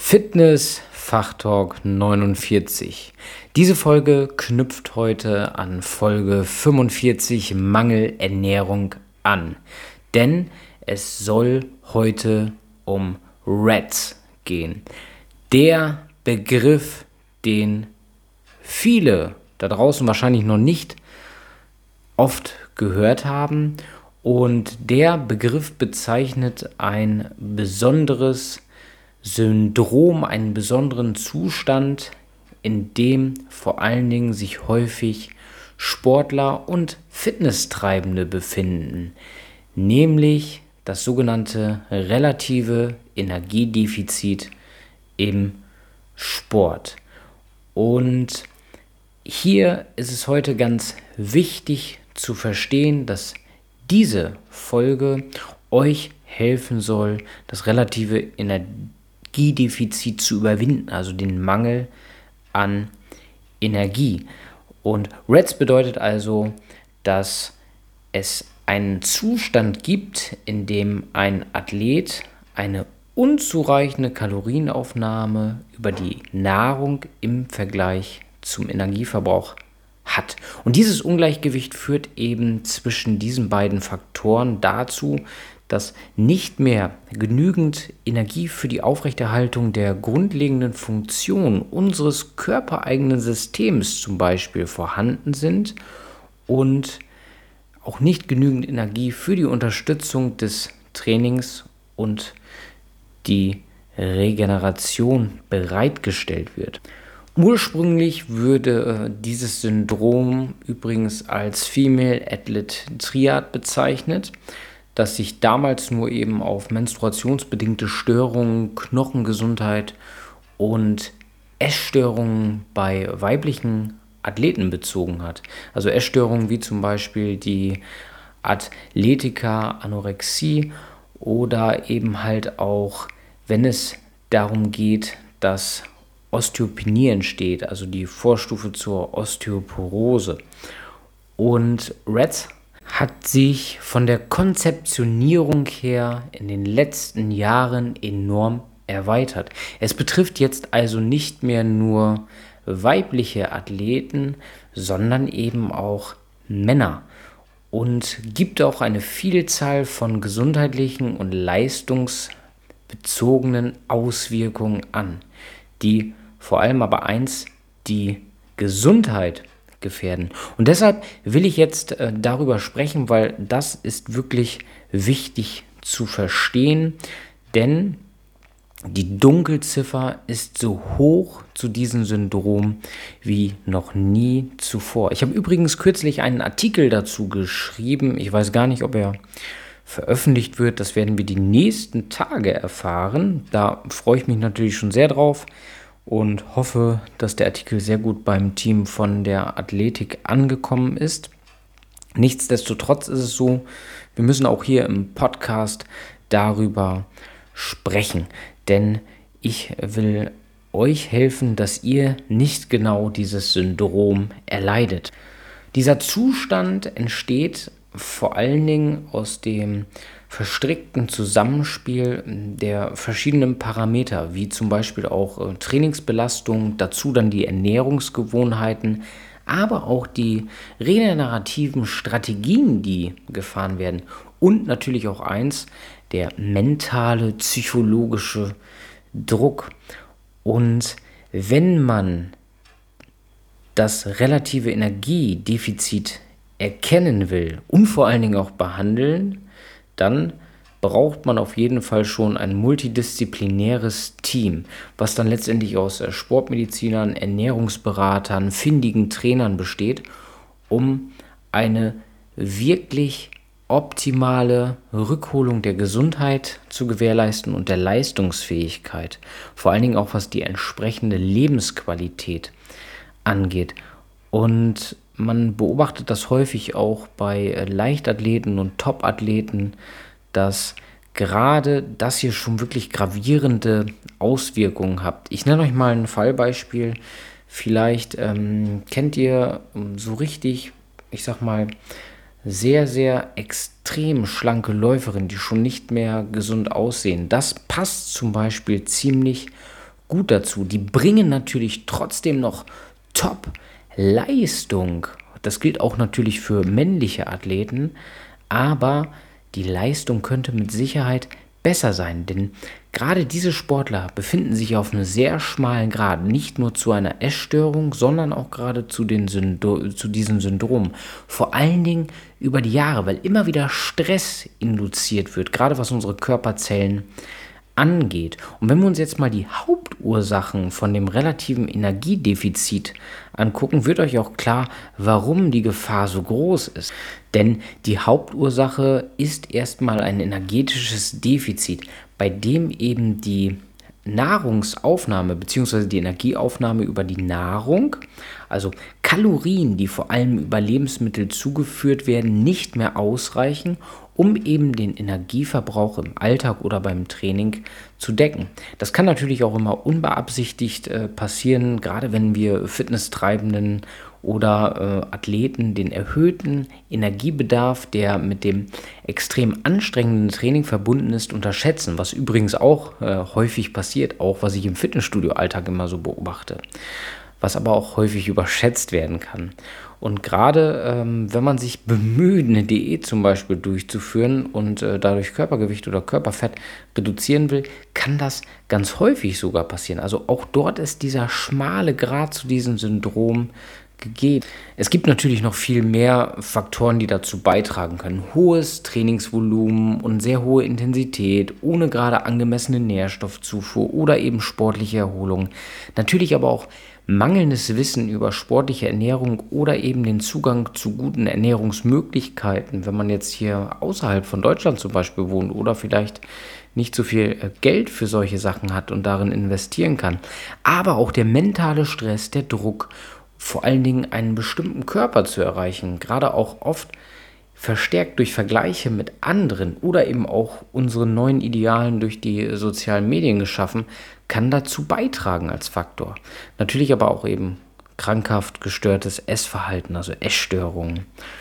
Fitness Fachtalk 49. Diese Folge knüpft heute an Folge 45 Mangelernährung an, denn es soll heute um RED gehen. Der Begriff, den viele da draußen wahrscheinlich noch nicht oft gehört haben, und der Begriff bezeichnet ein besonderes Syndrom, einen besonderen Zustand, in dem vor allen Dingen sich häufig Sportler und Fitnesstreibende befinden, nämlich das sogenannte relative Energiedefizit im Sport. Und hier ist es heute ganz wichtig zu verstehen, dass diese Folge euch helfen soll, das relative Energiedefizit zu überwinden, also den Mangel an Energie. Und REDS bedeutet also, dass es einen Zustand gibt, in dem ein Athlet eine unzureichende Kalorienaufnahme über die Nahrung im Vergleich zum Energieverbrauch hat. Und dieses Ungleichgewicht führt eben zwischen diesen beiden Faktoren dazu, dass nicht mehr genügend Energie für die Aufrechterhaltung der grundlegenden Funktion unseres körpereigenen Systems zum Beispiel vorhanden sind und auch nicht genügend Energie für die Unterstützung des Trainings und die Regeneration bereitgestellt wird. Ursprünglich würde dieses Syndrom übrigens als Female Athlete Triad bezeichnet, das sich damals nur eben auf menstruationsbedingte Störungen, Knochengesundheit und Essstörungen bei weiblichen Athleten bezogen hat. Also Essstörungen wie zum Beispiel die Atletika, Anorexie oder eben halt auch, wenn es darum geht, dass Osteopenie entsteht, also die Vorstufe zur Osteoporose. Und REDS hat sich von der Konzeptionierung her in den letzten Jahren enorm erweitert. Es betrifft jetzt also nicht mehr nur weibliche Athleten, sondern eben auch Männer und gibt auch eine Vielzahl von gesundheitlichen und leistungsbezogenen Auswirkungen an, die vor allem aber eins, die Gesundheit gefährden. Und deshalb will ich jetzt darüber sprechen, weil das ist wirklich wichtig zu verstehen, denn die Dunkelziffer ist so hoch zu diesem Syndrom wie noch nie zuvor. Ich habe übrigens kürzlich einen Artikel dazu geschrieben. Ich weiß gar nicht, ob er veröffentlicht wird. Das werden wir die nächsten Tage erfahren. Da freue ich mich natürlich schon sehr drauf und hoffe, dass der Artikel sehr gut beim Team von der Athletik angekommen ist. Nichtsdestotrotz ist es so, wir müssen auch hier im Podcast darüber sprechen, denn ich will euch helfen, dass ihr nicht genau dieses Syndrom erleidet. Dieser Zustand entsteht vor allen Dingen aus dem verstrickten Zusammenspiel der verschiedenen Parameter, wie zum Beispiel auch Trainingsbelastung, dazu dann die Ernährungsgewohnheiten, aber auch die regenerativen Strategien, die gefahren werden und natürlich auch der mentale, psychologische Druck. Und wenn man das relative Energiedefizit erkennen will und vor allen Dingen auch behandeln, dann braucht man auf jeden Fall schon ein multidisziplinäres Team, was dann letztendlich aus Sportmedizinern, Ernährungsberatern, findigen Trainern besteht, um eine wirklich optimale Rückholung der Gesundheit zu gewährleisten und der Leistungsfähigkeit, vor allen Dingen auch was die entsprechende Lebensqualität angeht. Und man beobachtet das häufig auch bei Leichtathleten und Topathleten, dass gerade das hier schon wirklich gravierende Auswirkungen hat. Ich nenne euch mal ein Fallbeispiel. Vielleicht kennt ihr so richtig, ich sag mal, sehr, sehr extrem schlanke Läuferinnen, die schon nicht mehr gesund aussehen. Das passt zum Beispiel ziemlich gut dazu. Die bringen natürlich trotzdem noch Top-Leistung. Das gilt auch natürlich für männliche Athleten, aber die Leistung könnte mit Sicherheit besser sein, denn gerade diese Sportler befinden sich auf einem sehr schmalen Grad, nicht nur zu einer Essstörung, sondern auch gerade zu diesem Syndrom. Vor allen Dingen über die Jahre, weil immer wieder Stress induziert wird, gerade was unsere Körperzellen angeht. Und wenn wir uns jetzt mal die Hauptursachen von dem relativen Energiedefizit angucken, wird euch auch klar, warum die Gefahr so groß ist. Denn die Hauptursache ist erstmal ein energetisches Defizit, bei dem eben die Nahrungsaufnahme bzw. die Energieaufnahme über die Nahrung, also Kalorien, die vor allem über Lebensmittel zugeführt werden, nicht mehr ausreichen, um eben den Energieverbrauch im Alltag oder beim Training zu decken. Das kann natürlich auch immer unbeabsichtigt passieren, gerade wenn wir Fitnesstreibenden oder Athleten den erhöhten Energiebedarf, der mit dem extrem anstrengenden Training verbunden ist, unterschätzen, was übrigens auch häufig passiert, auch was ich im Fitnessstudio-Alltag immer so beobachte, was aber auch häufig überschätzt werden kann. Und gerade wenn man sich bemüht, eine Diät zum Beispiel durchzuführen und dadurch Körpergewicht oder Körperfett reduzieren will, kann das ganz häufig sogar passieren. Also auch dort ist dieser schmale Grat zu diesem Syndrom gegeben. Es gibt natürlich noch viel mehr Faktoren, die dazu beitragen können. Hohes Trainingsvolumen und sehr hohe Intensität, ohne gerade angemessene Nährstoffzufuhr oder eben sportliche Erholung. Natürlich aber auch mangelndes Wissen über sportliche Ernährung oder eben den Zugang zu guten Ernährungsmöglichkeiten, wenn man jetzt hier außerhalb von Deutschland zum Beispiel wohnt oder vielleicht nicht so viel Geld für solche Sachen hat und darin investieren kann. Aber auch der mentale Stress, der Druck, vor allen Dingen einen bestimmten Körper zu erreichen, gerade auch oft verstärkt durch Vergleiche mit anderen oder eben auch unseren neuen Idealen durch die sozialen Medien geschaffen, kann dazu beitragen als Faktor. Natürlich aber auch eben krankhaft gestörtes Essverhalten, also Essstörungen.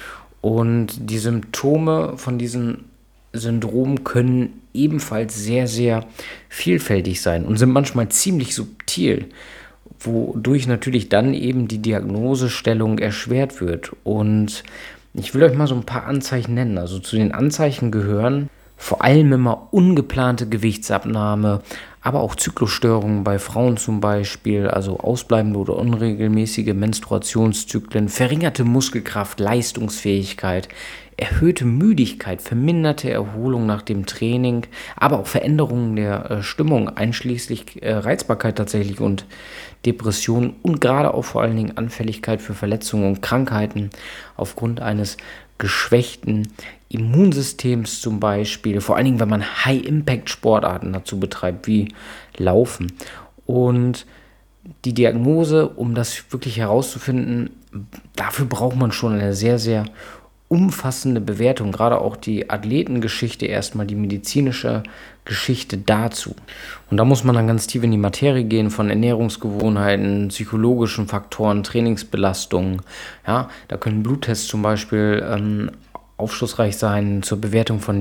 Und die Symptome von diesem Syndrom können ebenfalls sehr, sehr vielfältig sein und sind manchmal ziemlich subtil, wodurch natürlich dann eben die Diagnosestellung erschwert wird. Und ich will euch mal so ein paar Anzeichen nennen. Also zu den Anzeichen gehören vor allem immer ungeplante Gewichtsabnahme, aber auch Zyklusstörungen bei Frauen zum Beispiel, also ausbleibende oder unregelmäßige Menstruationszyklen, verringerte Muskelkraft, Leistungsfähigkeit, erhöhte Müdigkeit, verminderte Erholung nach dem Training, aber auch Veränderungen der Stimmung, einschließlich Reizbarkeit tatsächlich und Depressionen und gerade auch vor allen Dingen Anfälligkeit für Verletzungen und Krankheiten aufgrund eines geschwächten Immunsystems zum Beispiel, vor allen Dingen, wenn man High-Impact-Sportarten dazu betreibt, wie Laufen. Und die Diagnose, um das wirklich herauszufinden, dafür braucht man schon eine sehr, sehr umfassende Bewertung, gerade auch die Athletengeschichte erstmal, die medizinische Geschichte dazu. Und da muss man dann ganz tief in die Materie gehen von Ernährungsgewohnheiten, psychologischen Faktoren, Trainingsbelastungen. Ja, da können Bluttests zum Beispiel aufschlussreich sein zur Bewertung von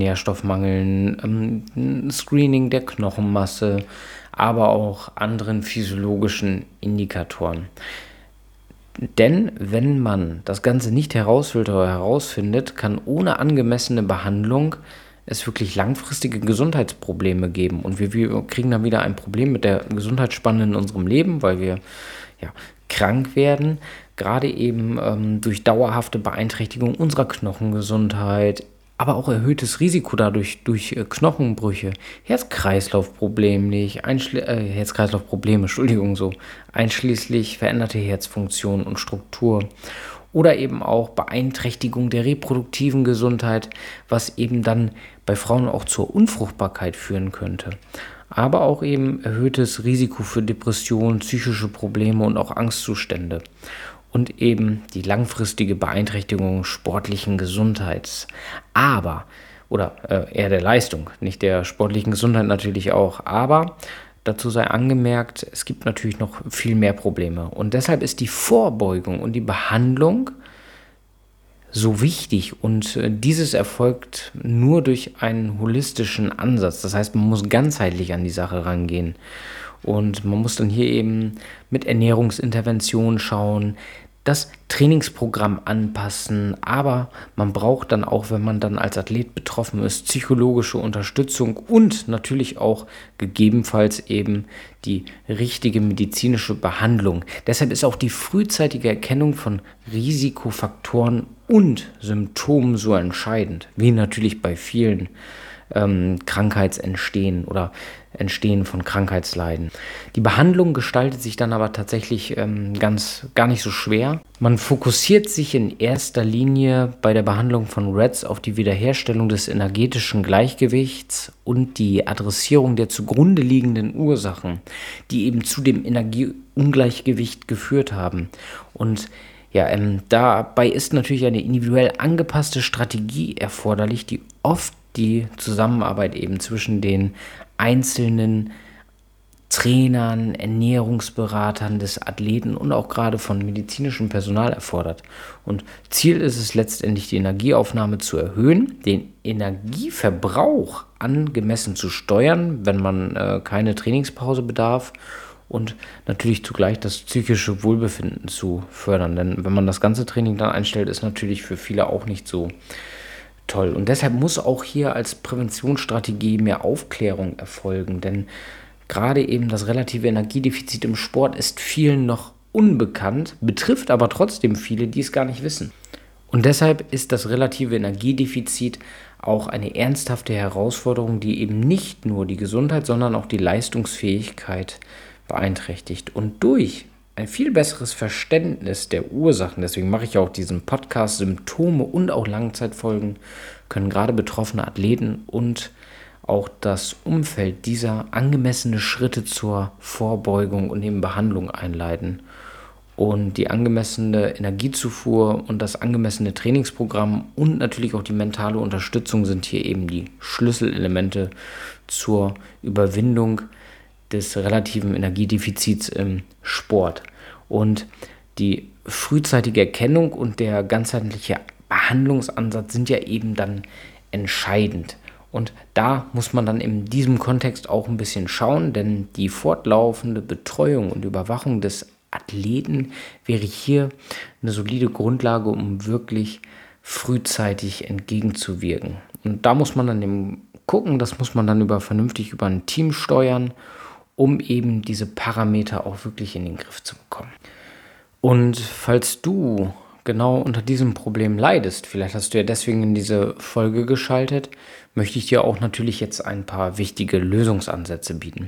Nährstoffmangeln, Screening der Knochenmasse, aber auch anderen physiologischen Indikatoren. Denn wenn man das Ganze nicht herausfiltert oder herausfindet, kann ohne angemessene Behandlung es wirklich langfristige Gesundheitsprobleme geben. Und wir kriegen dann wieder ein Problem mit der Gesundheitsspanne in unserem Leben, weil wir krank werden, gerade eben durch dauerhafte Beeinträchtigung unserer Knochengesundheit, aber auch erhöhtes Risiko dadurch durch Knochenbrüche, Herz-Kreislauf-Probleme, einschließlich veränderte Herzfunktion und Struktur oder eben auch Beeinträchtigung der reproduktiven Gesundheit, was eben dann bei Frauen auch zur Unfruchtbarkeit führen könnte. Aber auch eben erhöhtes Risiko für Depressionen, psychische Probleme und auch Angstzustände. Und eben die langfristige Beeinträchtigung sportlichen Gesundheits. Eher der Leistung, nicht der sportlichen Gesundheit natürlich auch. Aber dazu sei angemerkt, es gibt natürlich noch viel mehr Probleme. Und deshalb ist die Vorbeugung und die Behandlung so wichtig. Und dieses erfolgt nur durch einen holistischen Ansatz. Das heißt, man muss ganzheitlich an die Sache rangehen. Und man muss dann hier eben mit Ernährungsinterventionen schauen, das Trainingsprogramm anpassen, aber man braucht dann auch, wenn man dann als Athlet betroffen ist, psychologische Unterstützung und natürlich auch gegebenenfalls eben die richtige medizinische Behandlung. Deshalb ist auch die frühzeitige Erkennung von Risikofaktoren und Symptomen so entscheidend, wie natürlich bei vielen Krankheitsentstehen oder Entstehen von Krankheitsleiden. Die Behandlung gestaltet sich dann aber tatsächlich gar nicht so schwer. Man fokussiert sich in erster Linie bei der Behandlung von RED-S auf die Wiederherstellung des energetischen Gleichgewichts und die Adressierung der zugrunde liegenden Ursachen, die eben zu dem Energieungleichgewicht geführt haben. Und ja, dabei ist natürlich eine individuell angepasste Strategie erforderlich, die oft die Zusammenarbeit eben zwischen den einzelnen Trainern, Ernährungsberatern des Athleten und auch gerade von medizinischem Personal erfordert. Und Ziel ist es letztendlich, die Energieaufnahme zu erhöhen, den Energieverbrauch angemessen zu steuern, wenn man keine Trainingspause bedarf, und natürlich zugleich das psychische Wohlbefinden zu fördern. Denn wenn man das ganze Training dann einstellt, ist natürlich für viele auch nicht so toll. Und deshalb muss auch hier als Präventionsstrategie mehr Aufklärung erfolgen, denn gerade eben das relative Energiedefizit im Sport ist vielen noch unbekannt, betrifft aber trotzdem viele, die es gar nicht wissen. Und deshalb ist das relative Energiedefizit auch eine ernsthafte Herausforderung, die eben nicht nur die Gesundheit, sondern auch die Leistungsfähigkeit beeinträchtigt. Und durch ein viel besseres Verständnis der Ursachen, deswegen mache ich auch diesen Podcast, Symptome und auch Langzeitfolgen, können gerade betroffene Athleten und auch das Umfeld dieser angemessene Schritte zur Vorbeugung und eben Behandlung einleiten. Und die angemessene Energiezufuhr und das angemessene Trainingsprogramm und natürlich auch die mentale Unterstützung sind hier eben die Schlüsselelemente zur Überwindung des relativen Energiedefizits im Sport. Und die frühzeitige Erkennung und der ganzheitliche Behandlungsansatz sind ja eben dann entscheidend. Und da muss man dann in diesem Kontext auch ein bisschen schauen, denn die fortlaufende Betreuung und Überwachung des Athleten wäre hier eine solide Grundlage, um wirklich frühzeitig entgegenzuwirken. Und da muss man dann eben gucken, das muss man dann vernünftig über ein Team steuern, um eben diese Parameter auch wirklich in den Griff zu bekommen. Und falls du genau unter diesem Problem leidest, vielleicht hast du ja deswegen in diese Folge geschaltet, möchte ich dir auch natürlich jetzt ein paar wichtige Lösungsansätze bieten.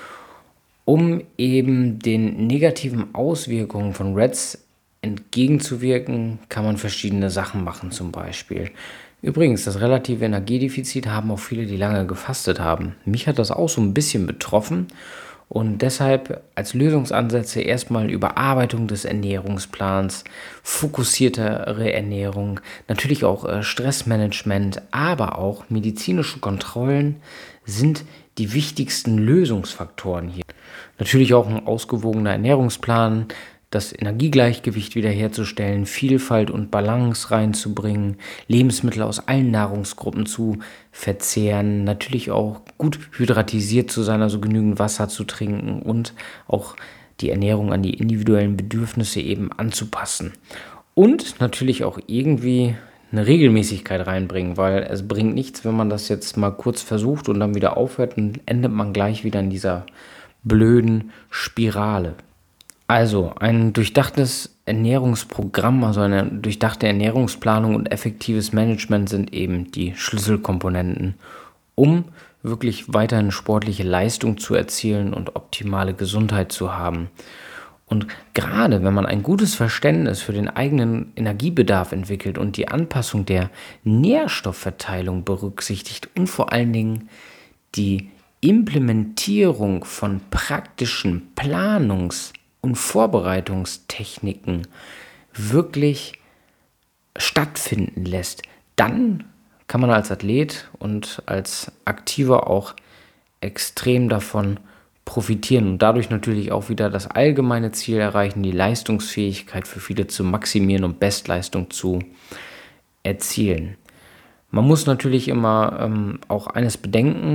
Um eben den negativen Auswirkungen von RED-S entgegenzuwirken, kann man verschiedene Sachen machen, zum Beispiel. Übrigens, das relative Energiedefizit haben auch viele, die lange gefastet haben. Mich hat das auch so ein bisschen betroffen und deshalb als Lösungsansätze erstmal Überarbeitung des Ernährungsplans, fokussiertere Ernährung, natürlich auch Stressmanagement, aber auch medizinische Kontrollen sind die wichtigsten Lösungsfaktoren hier. Natürlich auch ein ausgewogener Ernährungsplan, das Energiegleichgewicht wiederherzustellen, Vielfalt und Balance reinzubringen, Lebensmittel aus allen Nahrungsgruppen zu verzehren, natürlich auch gut hydratisiert zu sein, also genügend Wasser zu trinken und auch die Ernährung an die individuellen Bedürfnisse eben anzupassen. Und natürlich auch irgendwie eine Regelmäßigkeit reinbringen, weil es bringt nichts, wenn man das jetzt mal kurz versucht und dann wieder aufhört, dann endet man gleich wieder in dieser blöden Spirale. Also ein durchdachtes Ernährungsprogramm, also eine durchdachte Ernährungsplanung und effektives Management sind eben die Schlüsselkomponenten, um wirklich weiterhin sportliche Leistung zu erzielen und optimale Gesundheit zu haben. Und gerade wenn man ein gutes Verständnis für den eigenen Energiebedarf entwickelt und die Anpassung der Nährstoffverteilung berücksichtigt und vor allen Dingen die Implementierung von praktischen Planungs- und Vorbereitungstechniken wirklich stattfinden lässt, dann kann man als Athlet und als Aktiver auch extrem davon profitieren und dadurch natürlich auch wieder das allgemeine Ziel erreichen, die Leistungsfähigkeit für viele zu maximieren und Bestleistung zu erzielen. Man muss natürlich immer auch eines bedenken,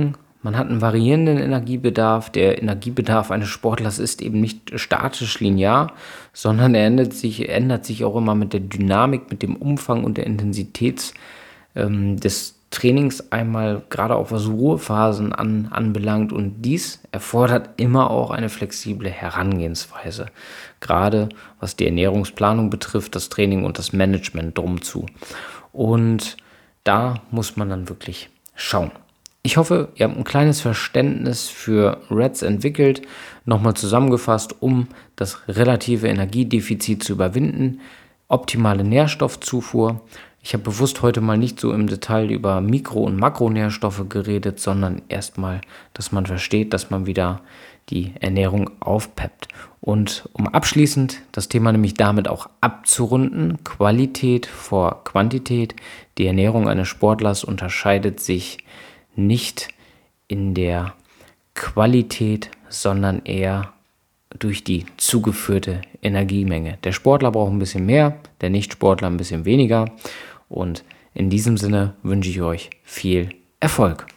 Man hat einen variierenden Energiebedarf. Der Energiebedarf eines Sportlers ist eben nicht statisch linear, sondern er ändert sich auch immer mit der Dynamik, mit dem Umfang und der Intensität des Trainings, einmal gerade auch was Ruhephasen anbelangt. Und dies erfordert immer auch eine flexible Herangehensweise, gerade was die Ernährungsplanung betrifft, das Training und das Management drum zu. Und da muss man dann wirklich schauen. Ich hoffe, ihr habt ein kleines Verständnis für RED entwickelt. Nochmal zusammengefasst, um das relative Energiedefizit zu überwinden. Optimale Nährstoffzufuhr. Ich habe bewusst heute mal nicht so im Detail über Mikro- und Makronährstoffe geredet, sondern erstmal, dass man versteht, dass man wieder die Ernährung aufpeppt. Und um abschließend das Thema nämlich damit auch abzurunden, Qualität vor Quantität. Die Ernährung eines Sportlers unterscheidet sich nicht in der Qualität, sondern eher durch die zugeführte Energiemenge. Der Sportler braucht ein bisschen mehr, der Nichtsportler ein bisschen weniger. Und in diesem Sinne wünsche ich euch viel Erfolg.